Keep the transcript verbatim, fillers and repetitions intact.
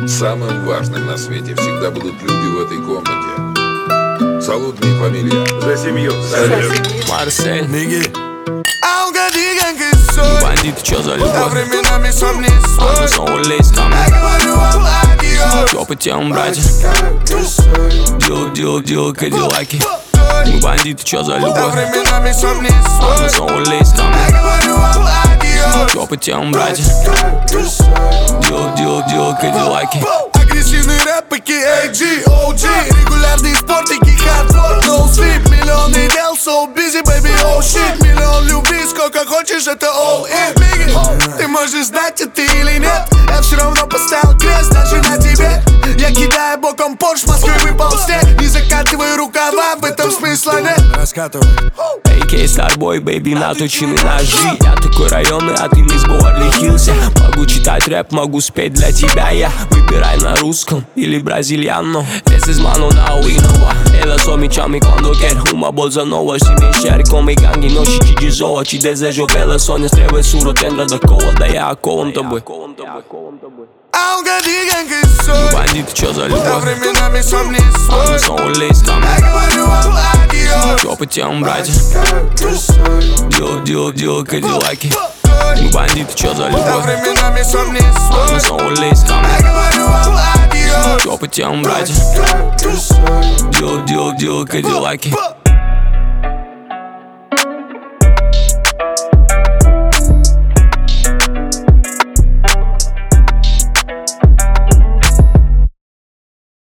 Самым важным на свете всегда будут люди в этой комнате. Салют, mi familia. За семью. Марсель, Miggy. Aunque digan que soy бандит, чё за a любовь? временами сам не Ладно, свой. снова лезь ко мне. Я говорю вам адиос. Чё по темам, братья? Как soy. Делай, делай, делай кадиллаки. Мы бандиты, чё за А любовь? временами сам не Ладно, свой. снова лезь ко мне. Я говорю вам адиос. Чё по темам, братья? Как soy. Делай, делай, делай кадиллаки. Агрессивный рэп, пики эй джи, о джи. Регулярный спорт, дикий хардкор, no sleep. Миллионы дел, so busy, baby, oh shit. Миллион любви, сколько хочешь, это all in. Biggie, ты можешь знать это или нет, я все равно поставил крест даже на тебе. Я кидаю боком Порш, Москвы выпал снег. Не закатывай рукава, в этом смысла нет. Раскатывай. эй кей Starboy, baby, наточены ножи. Я такой районный, а ты мисс Беверли-Хиллз. Могу читать рэп, могу спеть для тебя. Я выбирай на ruscom или braziliano. This is mano now we know. E la so mi chiami quando quer. Uma bolsa nouă și mișcări come gangi noștri ci gizoa. Ci desejo pe la sonia trebuie să rotendra de coa. Da ea acolo în tăbui. Aunque digan que soy Бандит, чё за a любовь? временами сам не свой. Снова лезь ко мне. Я говорю вам адиос. Чё по темам, братья? Как soy. Делай, делай, делай кадиллаки. Мы бандиты, чё за А любовь? временами сам не свой. Снова лезь ко мне. Я говорю вам адиос. Чё по темам, братья? Как soy. Делай, делай, делай кадиллаки.